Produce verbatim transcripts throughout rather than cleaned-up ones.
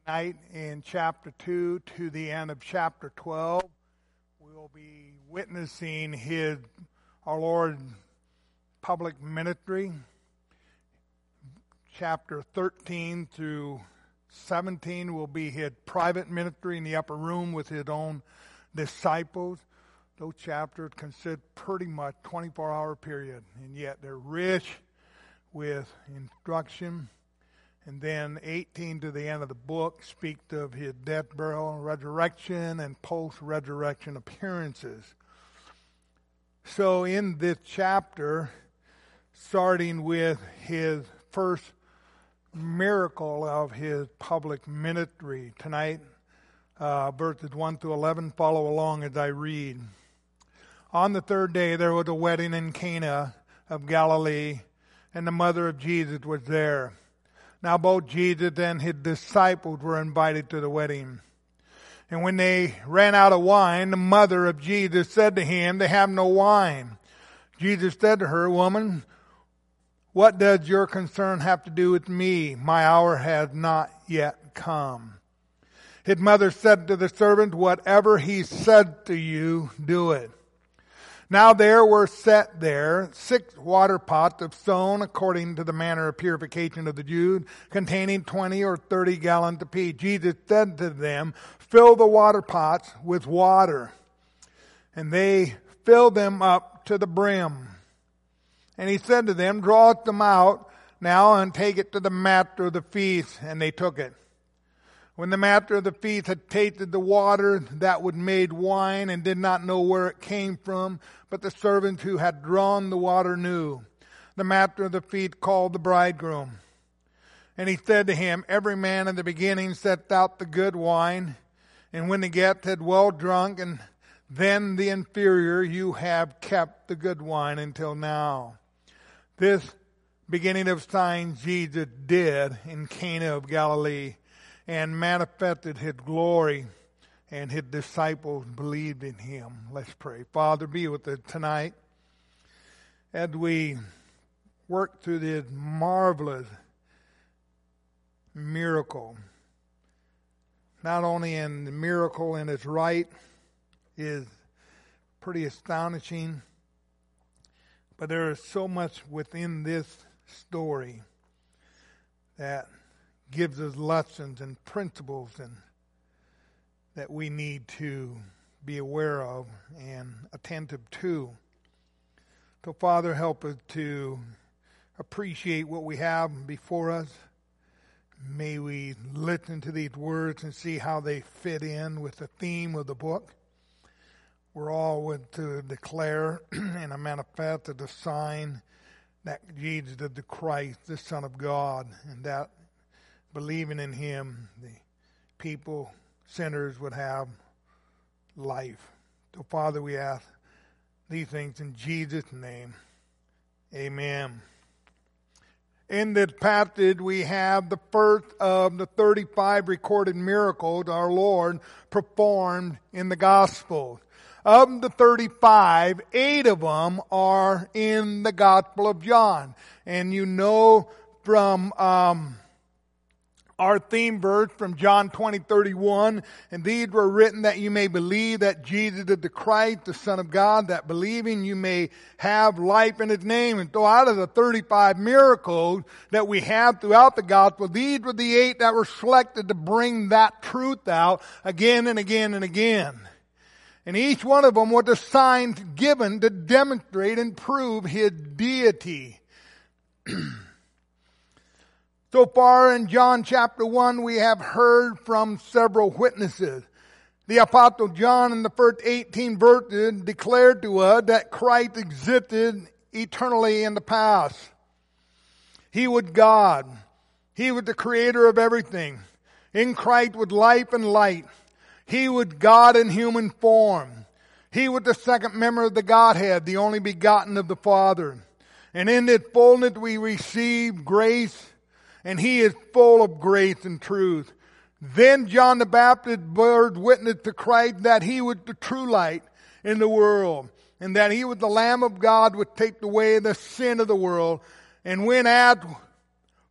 Tonight in chapter two to the end of chapter twelve, we'll be witnessing his, our Lord, public ministry. Chapter thirteen through seventeen will be his private ministry in the upper room with his own disciples. Those chapters consist pretty much twenty-four hour period, and yet they're rich with instruction. And then eighteen to the end of the book speaks of his death, burial, resurrection, and post-resurrection appearances. So in this chapter, starting with his first miracle of his public ministry, tonight, uh, verses one through eleven, follow along as I read. On the third day there was a wedding in Cana of Galilee, and the mother of Jesus was there. Now both Jesus and his disciples were invited to the wedding. And when they ran out of wine, the mother of Jesus said to him, "They have no wine." Jesus said to her, "Woman, what does your concern have to do with me? My hour has not yet come." His mother said to the servant, "Whatever he said to you, do it." Now there were set there six water pots of stone according to the manner of purification of the Jews, containing twenty or thirty gallons apiece. Jesus said to them, "Fill the water pots with water." And they filled them up to the brim. And he said to them, "Draw them out now and take it to the master of the feast." And they took it. When the master of the feast had tasted the water that was made wine and did not know where it came from, but the servants who had drawn the water knew, the master of the feast called the bridegroom. And he said to him, "Every man in the beginning sets out the good wine, and when the guest had well drunk, and then the inferior, you have kept the good wine until now." This beginning of signs Jesus did in Cana of Galilee, and manifested his glory, and his disciples believed in him. Let's pray. Father, be with us tonight as we work through this marvelous miracle. Not only in the miracle in its right is pretty astonishing, but there is so much within this story that gives us lessons and principles and that we need to be aware of and attentive to. So, Father, help us to appreciate what we have before us. May we listen to these words and see how they fit in with the theme of the book. We're all to declare and manifest the sign that Jesus is the Christ, the Son of God, and that believing in him, the people, sinners, would have life. So, Father, we ask these things in Jesus' name. Amen. In this passage, we have the first of the thirty-five recorded miracles our Lord performed in the Gospels. Of the thirty-five, eight of them are in the Gospel of John. And you know from Um, our theme verse from John twenty thirty-one, "And these were written that you may believe that Jesus is the Christ, the Son of God, that believing you may have life in his name." And so out of the thirty-five miracles that we have throughout the gospel, these were the eight that were selected to bring that truth out again and again and again. And each one of them was a sign given to demonstrate and prove his deity. So far in John chapter one, we have heard from several witnesses. The Apostle John in the first eighteen verses declared to us that Christ existed eternally in the past. He was God. He was the creator of everything. In Christ was life and light. He was God in human form. He was the second member of the Godhead, the only begotten of the Father. And in this fullness we receive grace, and he is full of grace and truth. Then John the Baptist bore witness to Christ that he was the true light in the world, and that he was the Lamb of God which takes away the sin of the world. And when as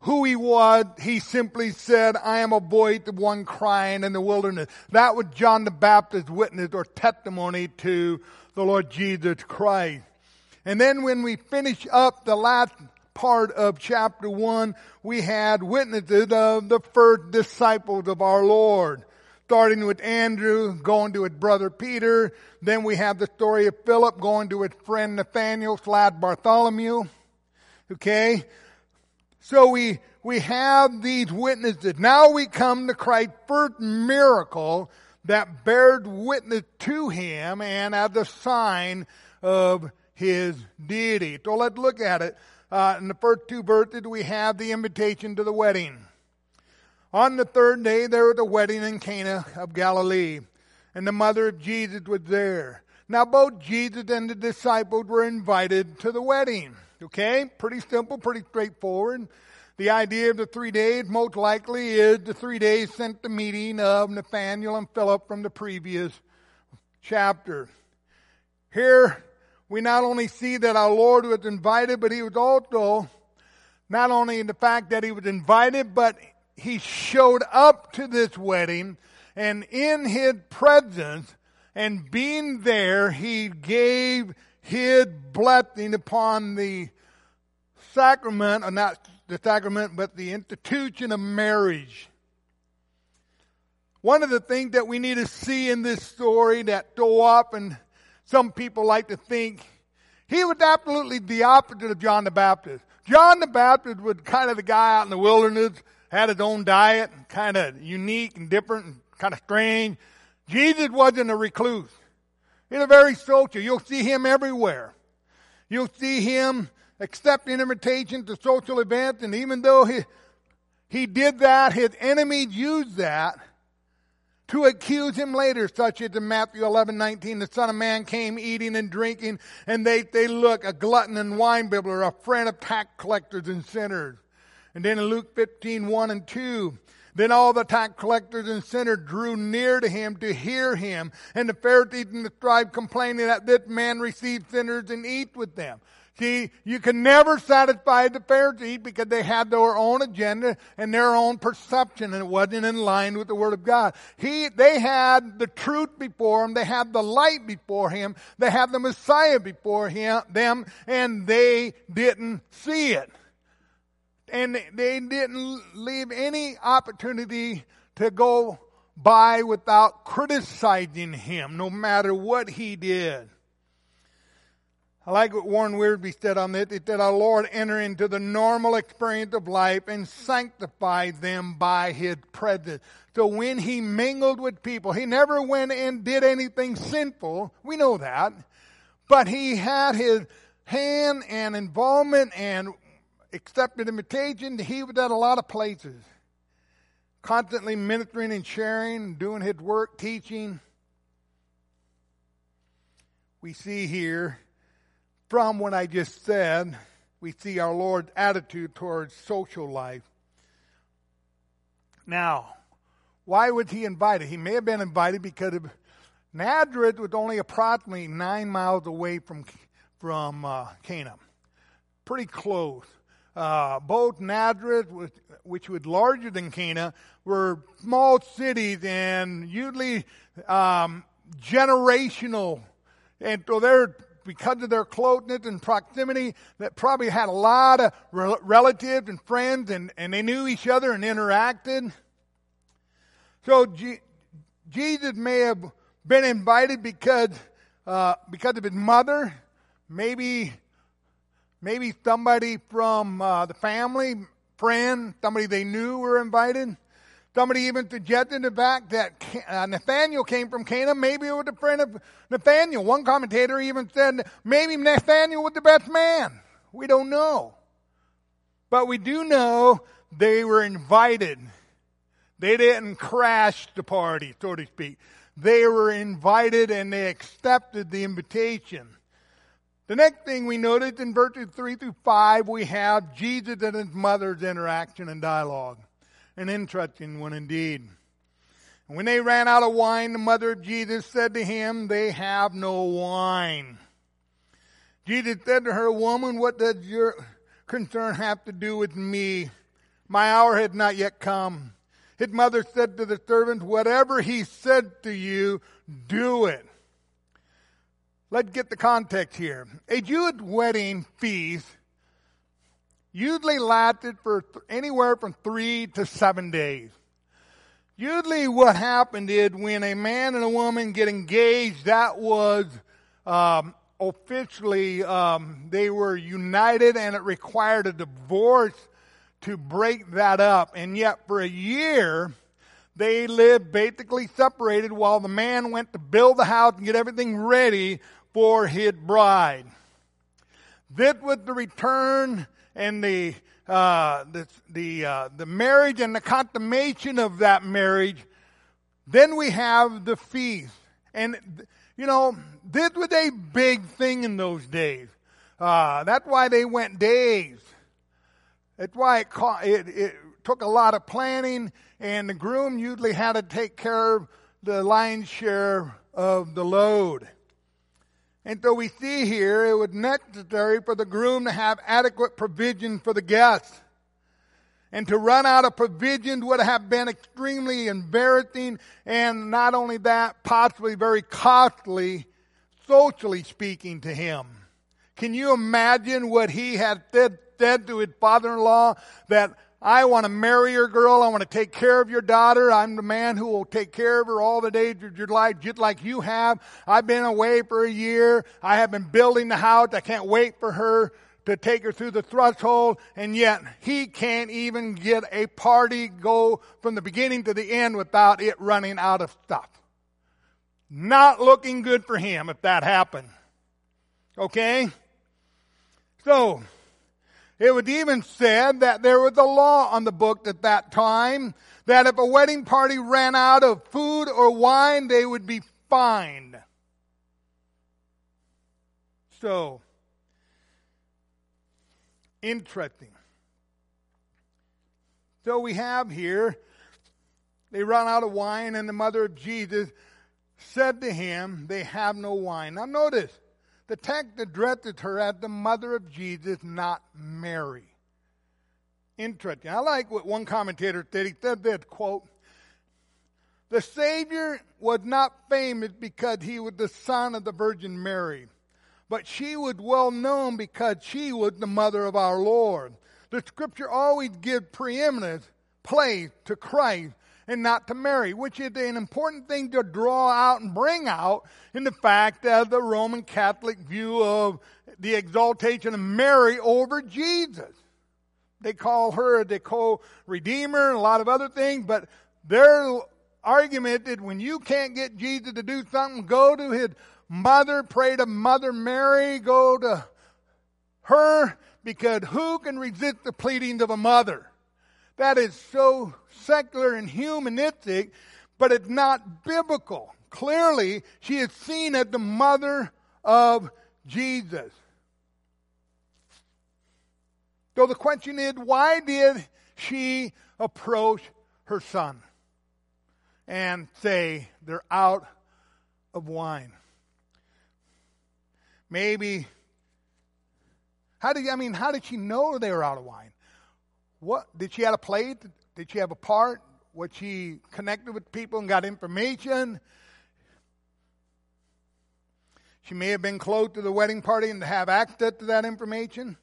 who he was, he simply said, I am a voice of one crying in the wilderness. That was John the Baptist's witness or testimony to the Lord Jesus Christ. And then when we finish up the last part of chapter one, we had witnesses of the first disciples of our Lord. Starting with Andrew, going to his brother Peter. Then we have the story of Philip going to his friend Nathaniel slash Bartholomew. Okay? So we, we have these witnesses. Now we come to Christ's first miracle that bears witness to him and as a sign of his deity. So let's look at it. Uh, in the first two verses, we have the invitation to the wedding. On the third day, there was a wedding in Cana of Galilee, and the mother of Jesus was there. Now, both Jesus and the disciples were invited to the wedding. Okay? Pretty simple, pretty straightforward. The idea of the three days, most likely, is the three days since the meeting of Nathanael and Philip from the previous chapter. Here, we not only see that our Lord was invited, but he was also not only in the fact that he was invited, but he showed up to this wedding, and in his presence and being there, he gave his blessing upon the sacrament, or not the sacrament, but the institution of marriage. One of the things that we need to see in this story that so often some people like to think, he was absolutely the opposite of John the Baptist. John the Baptist was kind of the guy out in the wilderness, had his own diet, kind of unique and different and kind of strange. Jesus wasn't a recluse. He's a very social. You'll see him everywhere. You'll see him accepting invitations to social events, and even though he, he did that, his enemies used that to accuse him later, such as in Matthew eleven nineteen, the Son of Man came eating and drinking, and they, they look, a glutton and wine bibbler, a friend of tax collectors and sinners. And then in Luke fifteen, one and two, then all the tax collectors and sinners drew near to him to hear him. And the Pharisees and the scribes complaining that this man received sinners and eat with them. See, you can never satisfy the Pharisees because they had their own agenda and their own perception, and it wasn't in line with the Word of God. He, they had the truth before them. They had the light before him. They had the Messiah before him, them, and they didn't see it. And they didn't leave any opportunity to go by without criticizing him, no matter what he did. I like what Warren Wiersbe said on this. He said, our Lord entered into the normal experience of life and sanctified them by his presence. So when he mingled with people, he never went and did anything sinful. We know that. But he had his hand and involvement and accepted invitation. He was at a lot of places, constantly ministering and sharing, doing his work, teaching. We see here, from what I just said, we see our Lord's attitude towards social life. Now, why was he invited? He may have been invited because of Nazareth was only approximately nine miles away from from uh, Cana. Pretty close. Uh, both Nazareth, which was larger than Cana, were small cities and usually um, generational. And so they're, because of their closeness and proximity, that probably had a lot of re- relatives and friends, and, and they knew each other and interacted. So G- Jesus may have been invited because uh, because of his mother, maybe. Maybe somebody from uh, the family, friend, somebody they knew were invited. Somebody even suggested the fact that uh, Nathanael came from Cana. Maybe it was a friend of Nathanael. One commentator even said maybe Nathanael was the best man. We don't know. But we do know they were invited. They didn't crash the party, so to speak. They were invited and they accepted the invitation. The next thing we notice in verses three through five, we have Jesus and his mother's interaction and dialogue. An interesting one indeed. And when they ran out of wine, the mother of Jesus said to him, they have no wine. Jesus said to her, woman, what does your concern have to do with me? my hour had not yet come. His mother said to the servant, whatever he said to you, do it. Let's get the context here. A Jewish wedding feast usually lasted for anywhere from three to seven days. Usually what happened is when a man and a woman get engaged, that was um, officially, um, they were united, and it required a divorce to break that up. And yet for a year, they lived basically separated while the man went to build the house and get everything ready for his bride. This was the return and the uh, the the, uh, the marriage and the consummation of that marriage. Then we have the feast, and you know this was a big thing in those days. Uh, that's why they went days. That's why it, caught, it it took a lot of planning, and the groom usually had to take care of the lion's share of the load. And so we see here it was necessary for the groom to have adequate provision for the guests. And to run out of provisions would have been extremely embarrassing, and not only that, possibly very costly, socially speaking, to him. Can you imagine what he had said, said to his father-in-law, that I want to marry your girl. I want to take care of your daughter. I'm the man who will take care of her all the days of your life, just like you have. I've been away for a year. I have been building the house. I can't wait for her to take her through the threshold. And yet, he can't even get a party go from the beginning to the end without it running out of stuff. Not looking good for him if that happened. Okay? So, it was even said that there was a law on the books at that time that if a wedding party ran out of food or wine, they would be fined. So, interesting. So we have here, they run out of wine, and the mother of Jesus said to him, they have no wine. Now notice, the text addresses her as the mother of Jesus, not Mary. Interesting. I like what one commentator said. He said this, quote, the Savior was not famous because he was the son of the Virgin Mary, but she was well known because she was the mother of our Lord. The Scripture always gives preeminence, place to Christ, and not to Mary, which is an important thing to draw out and bring out in the fact of the Roman Catholic view of the exaltation of Mary over Jesus. They call her the co-redeemer and a lot of other things, but their argument is when you can't get Jesus to do something, go to his mother, pray to Mother Mary, go to her, because who can resist the pleadings of a mother? That is so secular and humanistic, but it's not biblical. Clearly, she is seen as the mother of Jesus. So the question is, why did she approach her son and say they're out of wine? Maybe, how did I mean, how did she know they were out of wine? What did she have a plate? Did she have a part? Was she connected with people and got information? She may have been close to the wedding party and to have access to that information.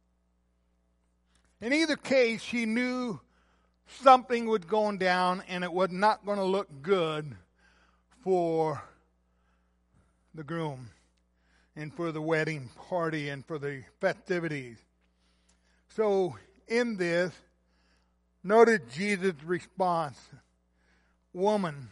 In either case, she knew something was going down and it was not going to look good for the groom and for the wedding party and for the festivities. So, in this, notice Jesus' response. Woman.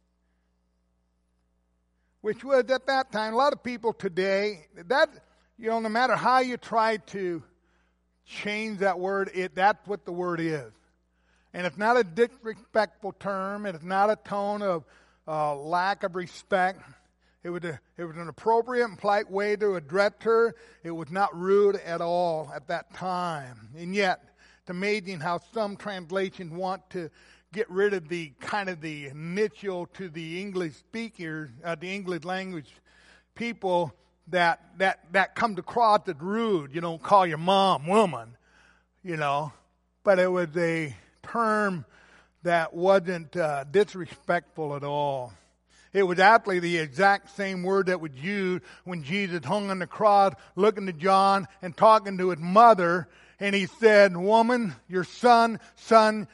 Which was at that time, a lot of people today, that, you know, no matter how you try to change that word, it that's what the word is. And it's not a disrespectful term. It is not a tone of uh, lack of respect. It was, a, it was an appropriate and polite way to address her. It was not rude at all at that time. And yet, it's amazing how some translations want to get rid of the kind of the initial to the English speakers, uh, the English language people that that that come across as rude. You don't call your mom woman, you know. but it was a term that wasn't uh, disrespectful at all. It was actually the exact same word that was used when Jesus hung on the cross, looking to John and talking to his mother, and he said, "Woman, your son, son."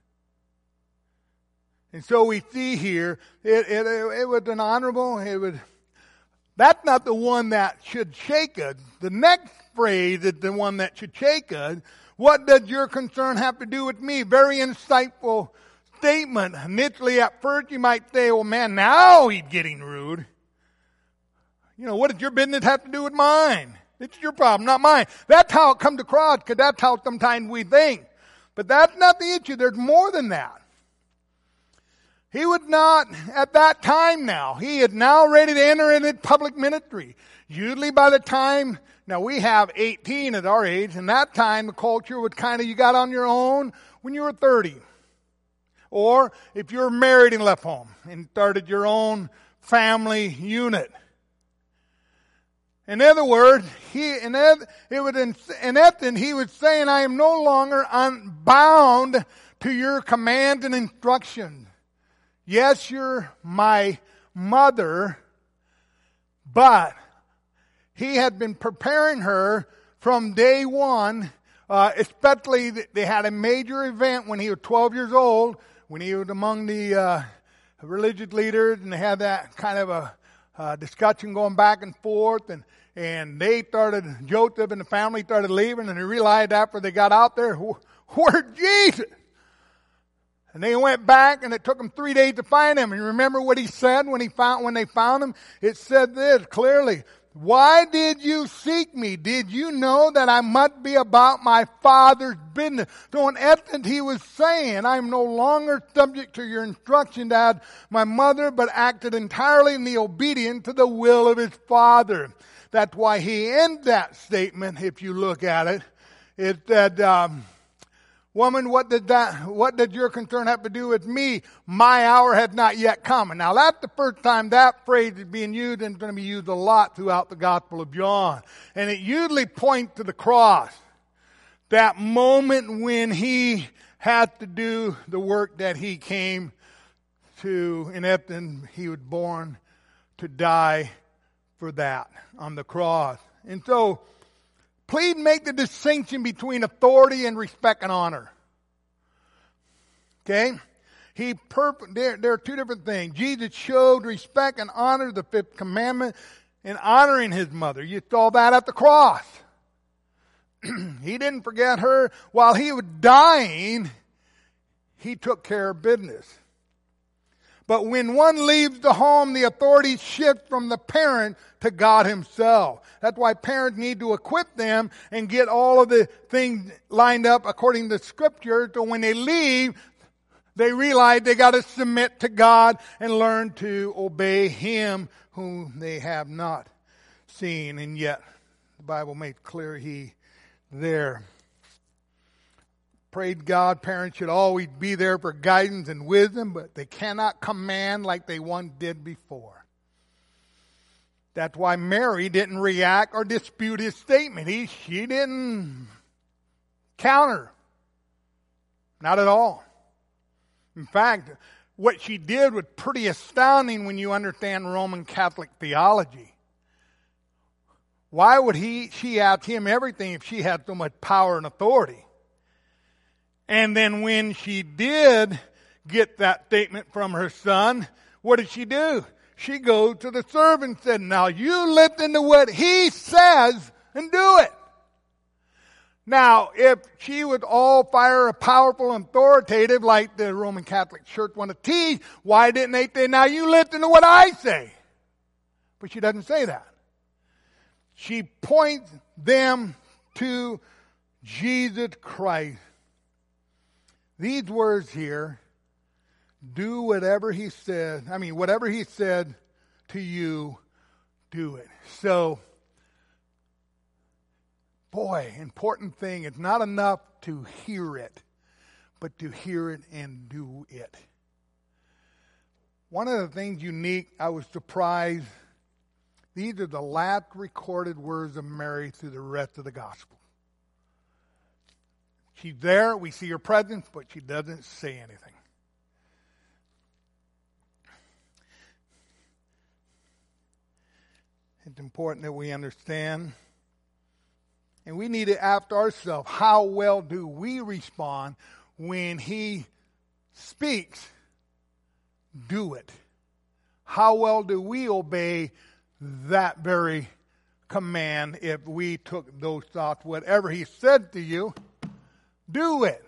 And so we see here, it, it, it was an honorable, it was, that's not the one that should shake us. The next phrase is the one that should shake us. What does your concern have to do with me? Very insightful statement. Initially, at first, you might say, "Oh man, now he's getting rude." You know, what does your business have to do with mine? It's your problem, not mine. That's how it comes across, because that's how sometimes we think. But that's not the issue. There's more than that. He was not at that time now. He is now ready to enter into public ministry. Usually by the time, now we have eighteen at our age, and that time the culture was kind of, you got on your own when you were thirty. Or if you're married and left home and started your own family unit. In other words, he, in, it was in, in essence, he was saying, "I am no longer unbound to your commands and instructions. Yes, you're my mother," but he had been preparing her from day one, uh, especially they had a major event when he was twelve years old, when he was among the uh, religious leaders, and they had that kind of a uh, discussion going back and forth, and, and they started, Joseph and the family started leaving, and they realized after they got out there, "Where's Jesus?" And they went back, and it took them three days to find him. And you remember what he said when he found when they found him? It said this clearly: "Why did you seek me? Did you know that I must be about my Father's business?" So in essence, he was saying, "I'm no longer subject to your instruction as my mother, but acted entirely in the obedience to the will of his Father." That's why he ends that statement, if you look at it. It said, um, "Woman, what did that, what did your concern have to do with me? My hour had not yet come." And now that's the first time that phrase is being used, and it's going to be used a lot throughout the Gospel of John. And it usually points to the cross. That moment when he had to do the work that he came to, in essence, he was born to die for that on the cross. And so, please make the distinction between authority and respect and honor. Okay? He perp- there, there are two different things. Jesus showed respect and honor, the fifth commandment, in honoring his mother. You saw that at the cross. He didn't forget her. While he was dying, he took care of business. But when one leaves the home, the authority shifts from the parent to God himself. That's why parents need to equip them and get all of the things lined up according to Scripture, so when they leave, they realize they got to submit to God and learn to obey him whom they have not seen. And yet, the Bible makes clear he there. Praise God, parents should always be there for guidance and wisdom, but they cannot command like they once did before. That's why Mary didn't react or dispute his statement. He, she didn't counter. Not at all. In fact, what she did was pretty astounding when you understand Roman Catholic theology. Why would he, she ask him everything if she had so much power and authority? And then when she did get that statement from her son, what did she do? She goes to the servant and said, "Now you listen to what he says and do it." Now, if she was all fire, powerful, and authoritative like the Roman Catholic Church wanted to teach, why didn't they say, "Now you listen to what I say"? But she doesn't say that. She points them to Jesus Christ. These words here, do whatever he said. I mean, whatever he said to you, do it. So, boy, important thing. It's not enough to hear it, but to hear it and do it. One of the things unique, I was surprised, these are the last recorded words of Mary through the rest of the gospel. She's there, we see her presence, but she doesn't say anything. It's important that we understand, and we need to ask ourselves, how well do we respond when he speaks? Do it. How well do we obey that very command if we took those thoughts? Whatever he said to you, do it.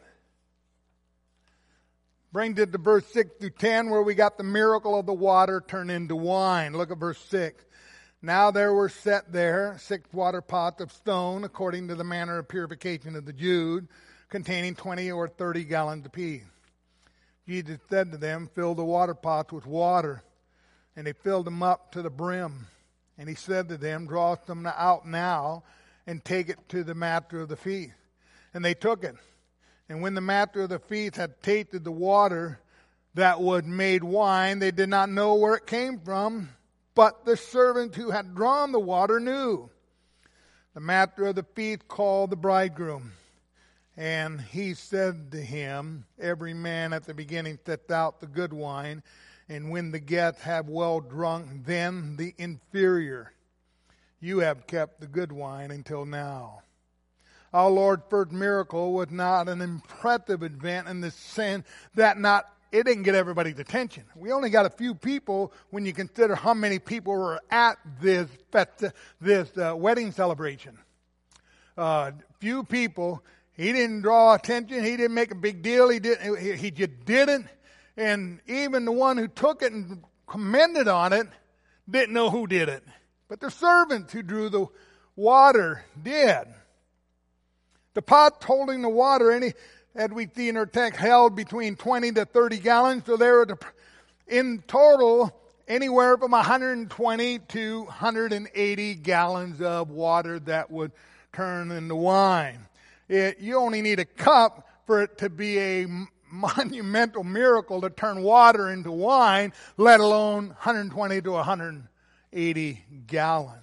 Brings it to verse six through ten, where we got the miracle of the water turned into wine. Look at verse six. Now there were set there six water pots of stone, according to the manner of purification of the Jews, containing twenty or thirty gallons apiece. Jesus said to them, fill the water pots with water. And they filled them up to the brim. And he said to them, draw some out now and take it to the master of the feast. And they took it. And when the master of the feast had tasted the water that was made wine, they did not know where it came from, but the servant who had drawn the water knew. The master of the feast called the bridegroom. And he said to him, every man at the beginning sets out the good wine, and when the guests have well drunk, then the inferior. You have kept the good wine until now. Our Lord's first miracle was not an impressive event in the sense that not it didn't get everybody's attention. We only got a few people when you consider how many people were at this festa, this uh, wedding celebration. Uh, few people. He didn't draw attention. He didn't make a big deal. He didn't. He, he just didn't. And even the one who took it and commended on it didn't know who did it. But the servants who drew the water did. The pot holding the water, any, as we see in our text, held between twenty to thirty gallons. So there were, in total, anywhere from one hundred twenty to one hundred eighty gallons of water that would turn into wine. It, you only need a cup for it to be a monumental miracle to turn water into wine, let alone one hundred twenty to one hundred eighty gallons.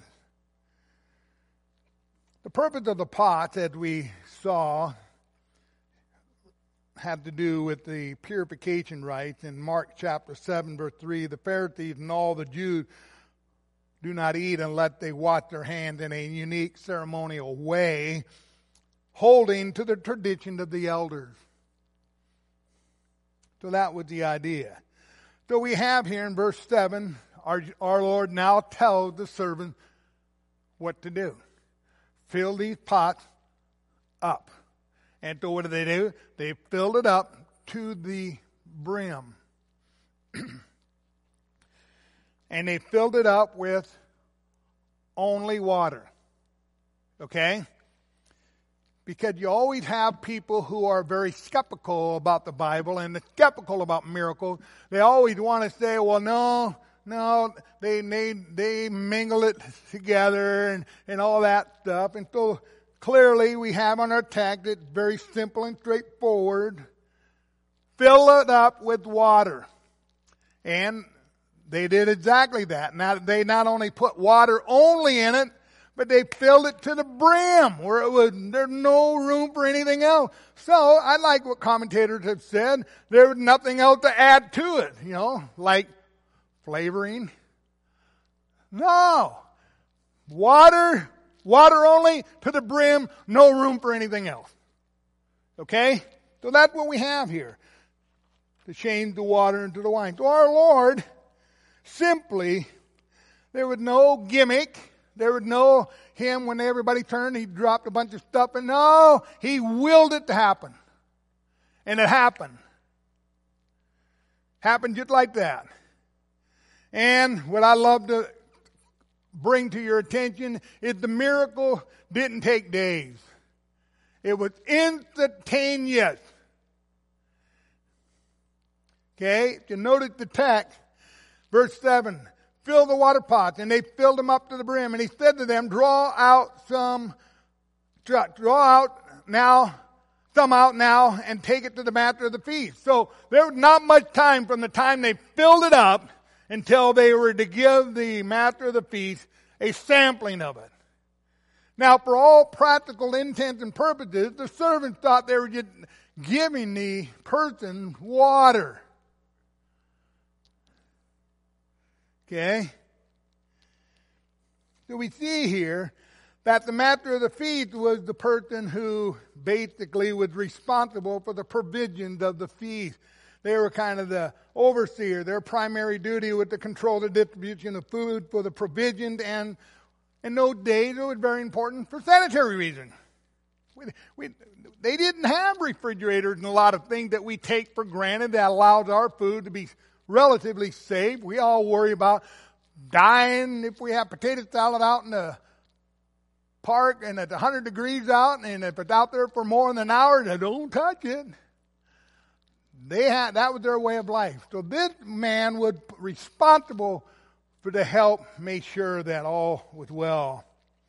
The purpose of the pots, as we saw, had to do with the purification rites. In Mark chapter seven, verse three, the Pharisees and all the Jews do not eat unless they wash their hands in a unique ceremonial way, holding to the tradition of the elders. So that was the idea. So we have here in verse seven, our, our Lord now tells the servant what to do. Fill these pots up. And so what do they do? They filled it up to the brim. And they filled it up with only water. Okay? Because you always have people who are very skeptical about the Bible and skeptical about miracles. They always want to say, well, no, no, they they, they mingle it together and, and all that stuff. And so clearly we have on our text, it's very simple and straightforward. Fill it up with water. And they did exactly that. Now, they not only put water only in it, but they filled it to the brim where it was, there's no room for anything else. So I like what commentators have said. There was nothing else to add to it, you know, like flavoring. No. Water, water only to the brim, no room for anything else. Okay? So that's what we have here. To change the water into the wine. So our Lord simply, there was no gimmick. There was no him when everybody turned, he dropped a bunch of stuff. And no, he willed it to happen. And it happened. Happened just like that. And what I love to bring to your attention is the miracle didn't take days. It was instantaneous. Okay, if you notice the text, verse seven, fill the water pots, and they filled them up to the brim. And he said to them, draw out some, draw, draw out now, some out now, and take it to the master of the feast. So there was not much time from the time they filled it up until they were to give the master of the feast a sampling of it. Now, for all practical intents and purposes, the servants thought they were just giving the person water. Okay? So we see here that the master of the feast was the person who basically was responsible for the provisions of the feast. They were kind of the overseer. Their primary duty was to control the distribution of food for the provisions, and in those days it was very important for sanitary reasons. We, we, they didn't have refrigerators and a lot of things that we take for granted that allows our food to be relatively safe. We all worry about dying if we have potato salad out in the park and it's one hundred degrees out, and if it's out there for more than an hour, they don't touch it. They had, that was their way of life. So this man was responsible for the help, make sure that all was well.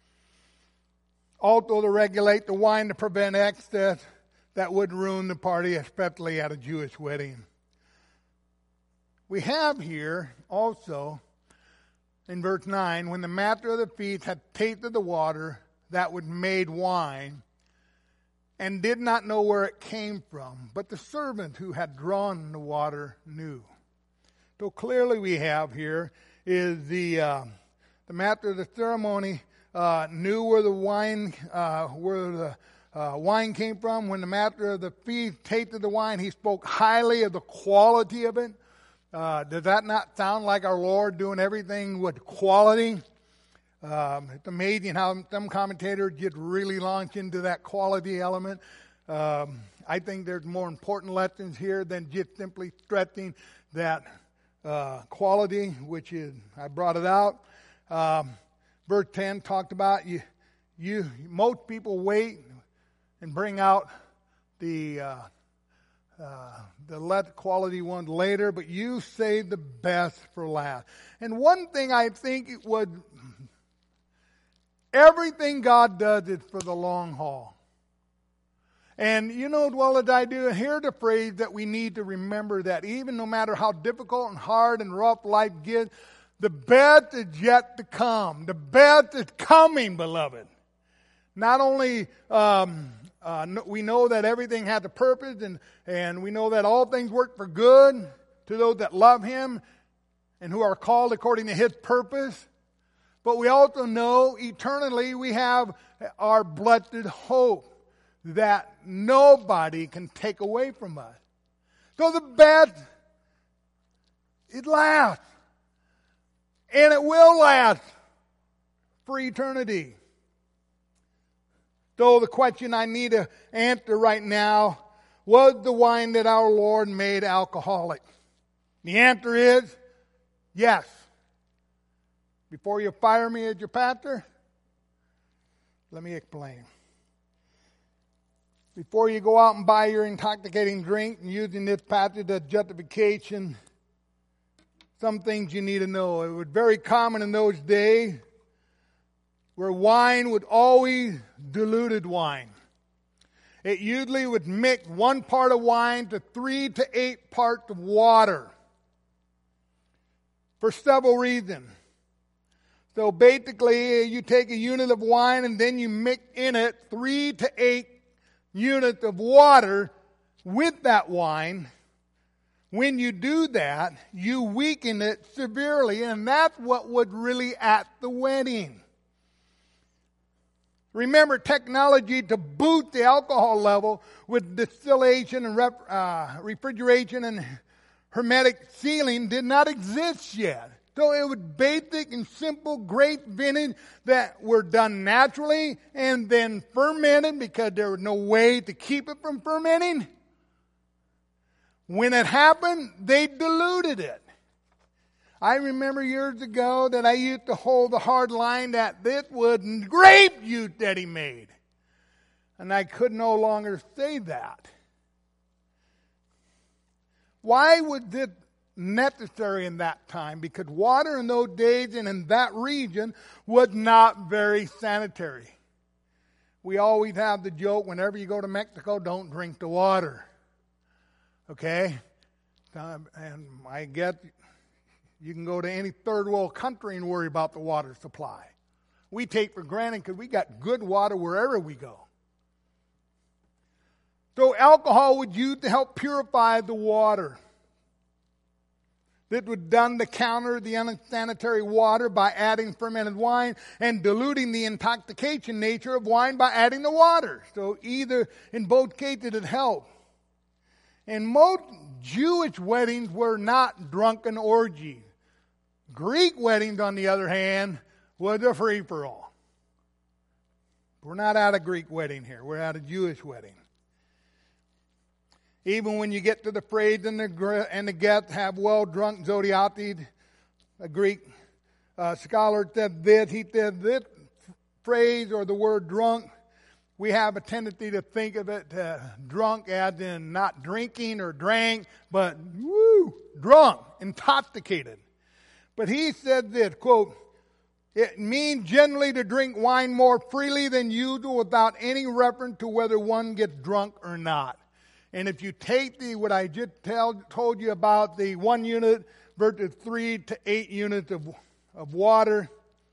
Also to regulate the wine to prevent excess that would ruin the party, especially at a Jewish wedding. We have here also in verse nine, when the master of the feast had tasted the water that was made wine, and did not know where it came from, but the servant who had drawn the water knew. So clearly we have here is the uh, the master of the ceremony uh, knew where the wine uh, where the uh, wine came from. When the master of the feast tasted the wine, he spoke highly of the quality of it. Uh, does that not sound like our Lord doing everything with quality? Um, it's amazing how some commentators just really launch into that quality element. Um, I think there's more important lessons here than just simply stressing that uh, quality, which is, I brought it out. Um, verse ten talked about you, you, most people wait and bring out the, uh, uh, the less quality ones later, but you save the best for last. And one thing I think it would, everything God does is for the long haul. And you know as well as I do, hear the phrase that we need to remember that even no matter how difficult and hard and rough life gets, the best is yet to come. The best is coming, beloved. Not only um, uh, we know that everything has a purpose, and, and we know that all things work for good to those that love Him and who are called according to His purpose, but we also know eternally we have our blessed hope that nobody can take away from us. So the best, it lasts. And it will last for eternity. So the question I need to answer right now, was the wine that our Lord made alcoholic? The answer is yes. Before you fire me as your pastor, let me explain. Before you go out and buy your intoxicating drink and using this passage as justification, some things you need to know. It was very common in those days where wine was always diluted wine. It usually would mix one part of wine to three to eight parts of water for several reasons. So basically, you take a unit of wine and then you mix in it three to eight units of water with that wine. When you do that, you weaken it severely, and that's what was really at the wedding. Remember, technology to boost the alcohol level with distillation and ref, uh, refrigeration and hermetic sealing did not exist yet. So it was basic and simple grape vintage that were done naturally and then fermented because there was no way to keep it from fermenting. When it happened, they diluted it. I remember years ago that I used to hold the hard line that this was grape juice that he made. And I could no longer say that. Why was this necessary in that time? Because water in those days and in that region was not very sanitary. We always have the joke, whenever you go to Mexico, don't drink the water. Okay? Um, and I guess you can go to any third world country and worry about the water supply. we take for granted because we got good water wherever we go. So alcohol was used to help purify the water. It was done to counter the unsanitary water by adding fermented wine and diluting the intoxication nature of wine by adding the water. So either, in both cases, it helped. And most Jewish weddings were not drunken orgies. Greek weddings, on the other hand, was a free-for-all. We're not at a Greek wedding here. We're at a Jewish wedding. Even when you get to the phrase, and the, and the guests have well drunk zodiated, a Greek uh, scholar said this. He said this phrase or the word drunk, we have a tendency to think of it uh, drunk as in not drinking or drank, but woo, drunk, intoxicated. But he said this, quote, it means generally to drink wine more freely than usual without any reference to whether one gets drunk or not. And if you take the what I just tell, told you about the one unit versus three to eight units of, of water,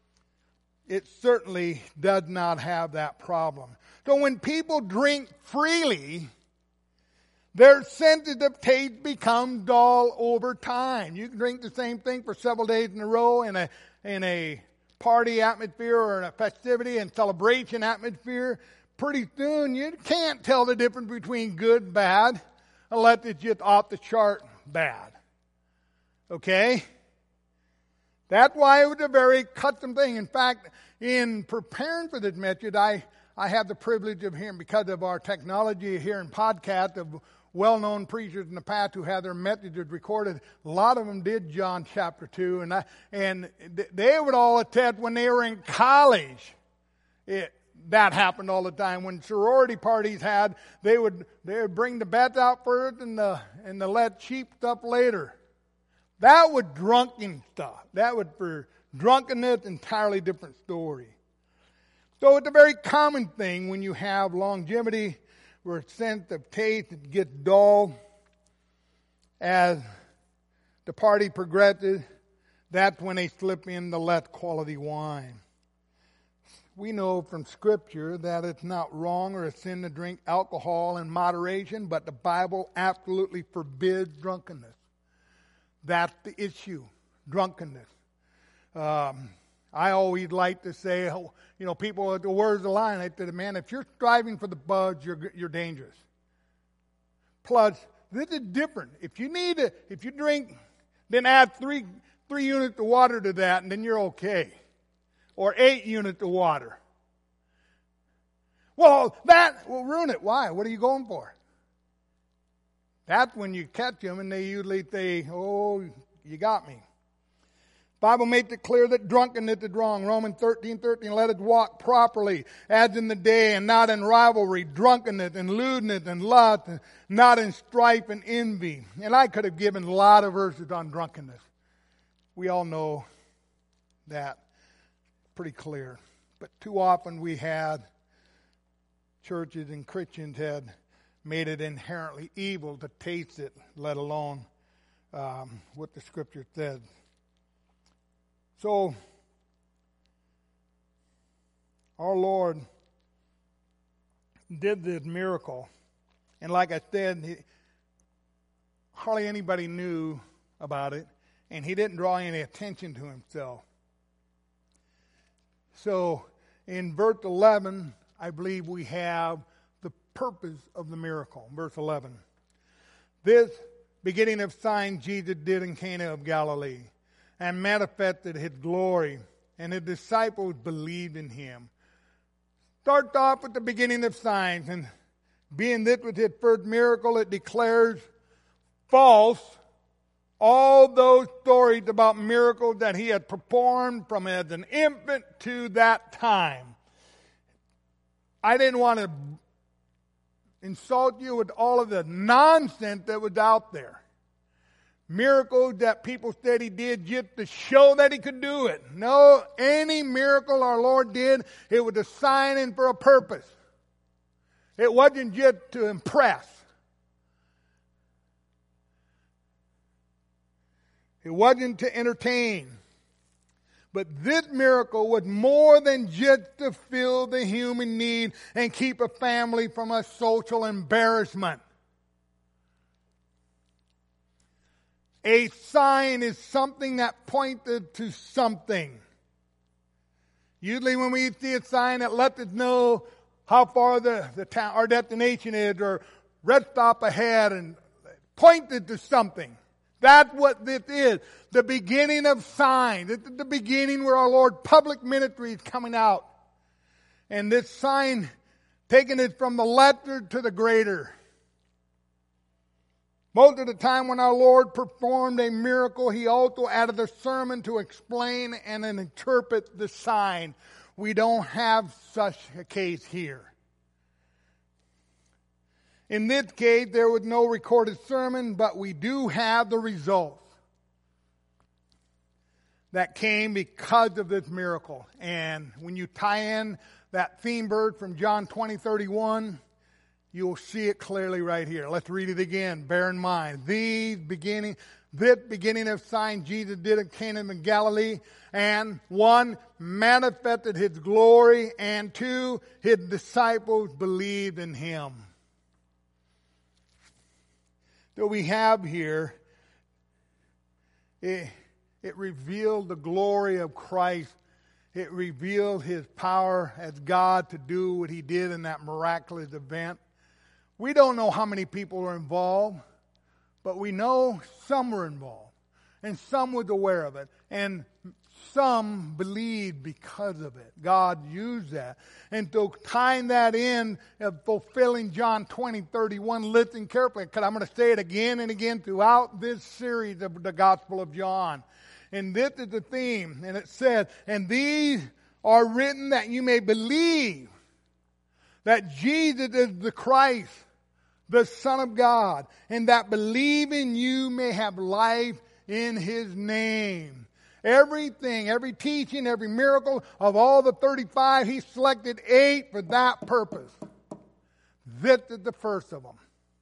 it certainly does not have that problem. So when people drink freely, their sensitive taste becomes dull over time. You can drink the same thing for several days in a row in a in a party atmosphere or in a festivity and celebration atmosphere. Pretty soon you can't tell the difference between good and bad unless it's just off the chart bad. Okay? That's why it was a very custom thing. In fact, in preparing for this message, I, I have the privilege of hearing, because of our technology here in podcast, of well-known preachers in the past who had their messages recorded. A lot of them did John chapter two, and I, and they would all attest when they were in college. It, That happened all the time. When sorority parties had, they would they would bring the bets out first and the and the let cheap stuff later. That was drunken stuff. That was for drunkenness, entirely different story. So it's a very common thing when you have longevity, where sense of taste gets dull as the party progresses. That's when they slip in the less quality wine. We know from Scripture that it's not wrong or a sin to drink alcohol in moderation, but the Bible absolutely forbids drunkenness. That's the issue, drunkenness. Um, I always like to say, oh, you know, people, the words of the line, I said, man, if you're striving for the buzz, you're you're dangerous. Plus, this is different. If you need to, if you drink, then add three three units of water to that, and then you're okay. Or eight units of water. Well, that will ruin it. Why? What are you going for? That's when you catch them and they usually say, oh, you got me. Bible makes it clear that drunkenness is wrong. Romans thirteen thirteen, let us walk properly as in the day and not in rivalry, drunkenness and lewdness and lust, and not in strife and envy. And I could have given a lot of verses on drunkenness. We all know that. Pretty clear. But too often we had churches and Christians had made it inherently evil to taste it, let alone um, what the Scripture says. So, our Lord did this miracle. And like I said, he, hardly anybody knew about it, and he didn't draw any attention to himself. So, in verse eleven, I believe we have the purpose of the miracle. Verse eleven. This beginning of signs Jesus did in Cana of Galilee, and manifested his glory, and his disciples believed in him. Starts off with the beginning of signs, and being this was his first miracle, it declares false all those stories about miracles that he had performed from as an infant to that time. I didn't want to insult you with all of the nonsense that was out there. Miracles that people said he did just to show that he could do it. No, any miracle our Lord did, it was a sign and for a purpose. It wasn't just to impress. It wasn't to entertain. But this miracle was more than just to fill the human need and keep a family from a social embarrassment. A sign is something that pointed to something. Usually when we see a sign that lets us know how far the, the town, our destination is, or red stop ahead, and pointed to something. That's what this is. The beginning of signs. This is the beginning where our Lord public ministry is coming out. And this sign, taking it from the lesser to the greater. Most of the time when our Lord performed a miracle, He also added a sermon to explain and interpret the sign. We don't have such a case here. In this case, there was no recorded sermon, but we do have the results that came because of this miracle. And when you tie in that theme bird from John twenty thirty-one, you'll see it clearly right here. Let's read it again. Bear in mind, these beginning, this beginning of sign Jesus did in Cana in Galilee, and one, manifested His glory, and two, His disciples believed in Him. That we have here, it, it revealed the glory of Christ. It revealed His power as God to do what He did in that miraculous event. We don't know how many people were involved, but we know some were involved, and some was aware of it, and some believed because of it. God used that. And so tying that in of fulfilling John twenty thirty-one, listen carefully, because I'm going to say it again and again throughout this series of the Gospel of John. And this is the theme. And it says, and these are written that you may believe that Jesus is the Christ, the Son of God, and that believing you may have life in His name. Everything, every teaching, every miracle of all the thirty-five, He selected eight for that purpose. This is the first of them.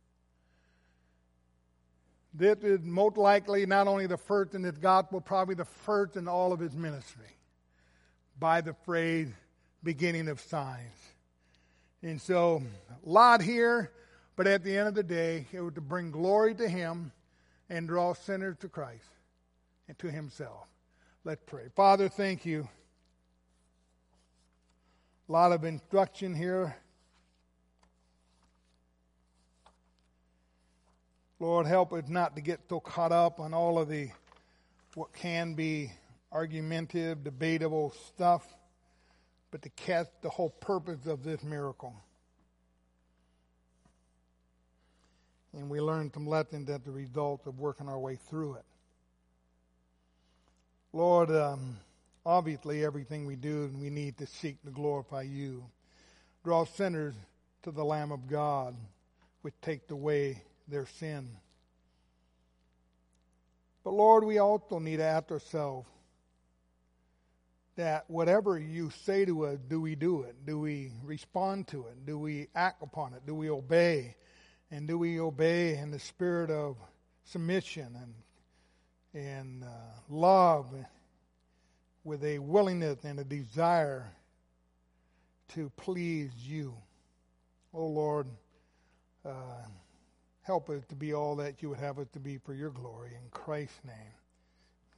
This is most likely not only the first in His gospel, probably the first in all of His ministry. By the phrase, beginning of signs. And so, a lot here, but at the end of the day, it was to bring glory to Him and draw sinners to Christ and to Himself. Let's pray. Father, thank You. A lot of instruction here. Lord, help us not to get so caught up on all of the what can be argumentative, debatable stuff, but to catch the whole purpose of this miracle. And we learn some lessons as the result of working our way through it. Lord, um, obviously everything we do, we need to seek to glorify You. Draw sinners to the Lamb of God, which takes away their sin. But Lord, we also need to ask ourselves that whatever You say to us, do we do it? Do we respond to it? Do we act upon it? Do we obey? And do we obey in the spirit of submission and and uh, love, with a willingness and a desire to please You? Oh Lord, uh, help us to be all that You would have us to be for Your glory. In Christ's name.